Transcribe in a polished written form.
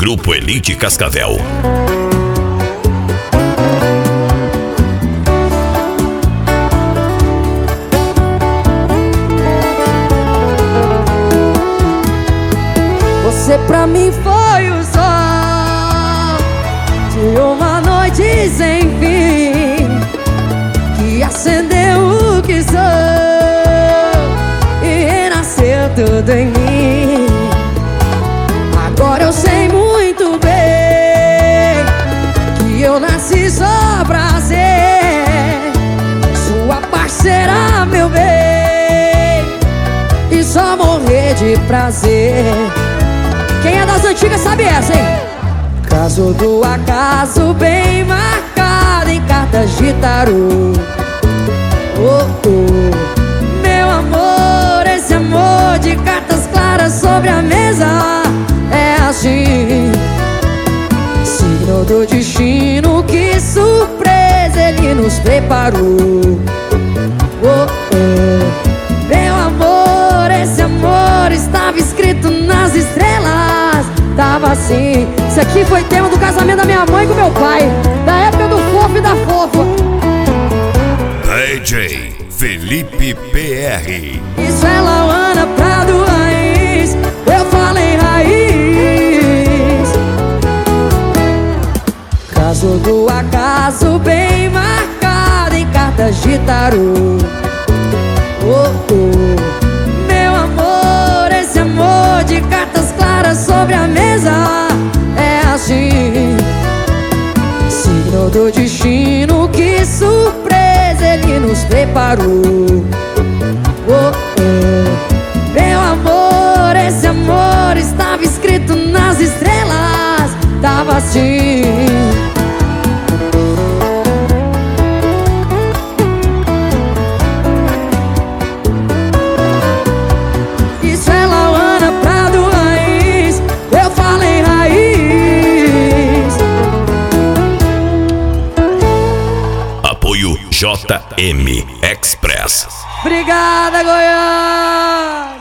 Grupo Elite Cascavel. Você pra mim foi o sol de uma noite sem fim, que acendeu o que sou e renasceu tudo em mim. Agora eu sei muito bem que eu nasci só pra ser sua parceira, meu bem, e só morrer de prazer. Quem é das antigas sabe essa, hein? Caso do acaso bem marcado em cartas de tarô. Oh, oh, meu amor, esse amor de cartas claras sobre a mesa é assim. Signo do destino, que surpresa ele nos preparou. Oh, oh, meu amor, esse amor estava escrito nas estrelas. Tava assim. Isso aqui foi tema do casamento da minha mãe com meu pai, da época do fofo e da fofa. DJ Felipe PR. Isso é Lauana Prado Raiz. Eu falei raiz. Caso do acaso bem marcado em cartas de tarô. Oh, oh, meu amor, esse amor de cartas claras sobre a mesa é assim. Signo do destino, que surpresa ele nos preparou. Oh, oh, meu amor, esse amor estava escrito nas estrelas. Tava assim. JM Express. Obrigada, Goiás!